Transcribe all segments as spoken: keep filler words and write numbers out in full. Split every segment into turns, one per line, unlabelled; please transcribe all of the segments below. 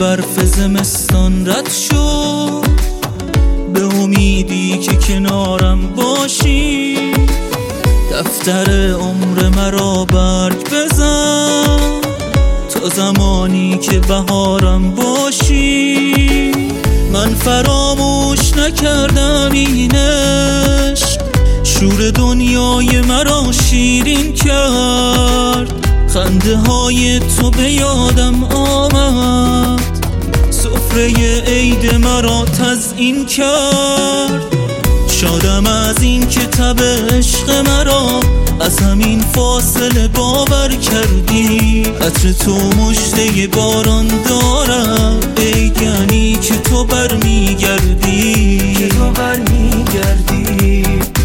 برف زمستان رد شد، به امیدی که کنارم باشی. دفتر عمر مرا برگ بزن، تا زمانی که بهارم باشی. من فراموش نکردم این عشق، شور دنیای مرا شیرین کرد. خنده های تو به یادم آمد، سفره عید مرا تزیین کرد. شادم از این که تب عشق مرا از همین فاصله باور کردی. عطر تو مژده باران دارم، ای یعنی که تو برمیگردی، که تو برمیگردی.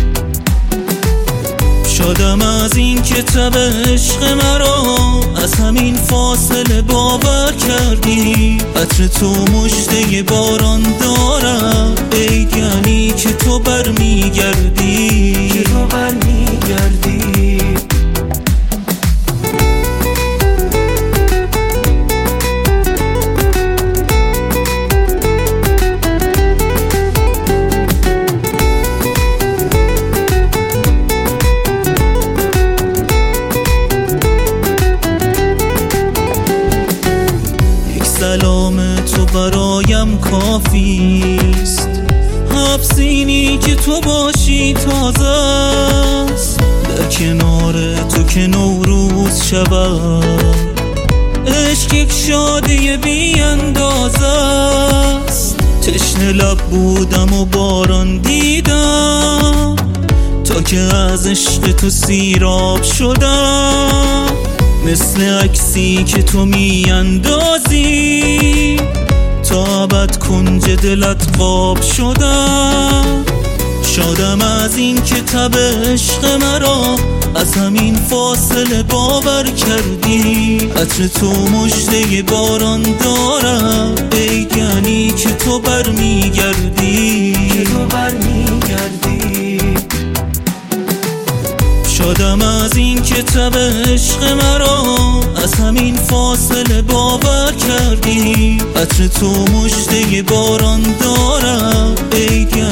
شادم از این که تب عشق مرا از همین فاصله باور کردی. عطر تو مژده باران دارم، ای یعنی که تو برمیگردی، که تو برمیگردی. سلام تو برایم کافیست، حبسینی که تو باشی تازه است. در کنار تو که نوروز شود، عشق یک شادی بی اندازه است. تشنه لب بودم و باران دیدم، تا که از عشق تو سیراب شدم. مثل عکسی که تو می اندازی، تا ابد کنج دلت قاب شدم. شادم از این که تب عشق مرا از همین فاصله باور کردی. عطر تو مژده باران دارم، ای یعنی که تو برمیگردی، که تو برمیگردی. شادم از این که تب عشق مرا از همین فاصله باور کردی. عطر تو مژده باران دارم، ای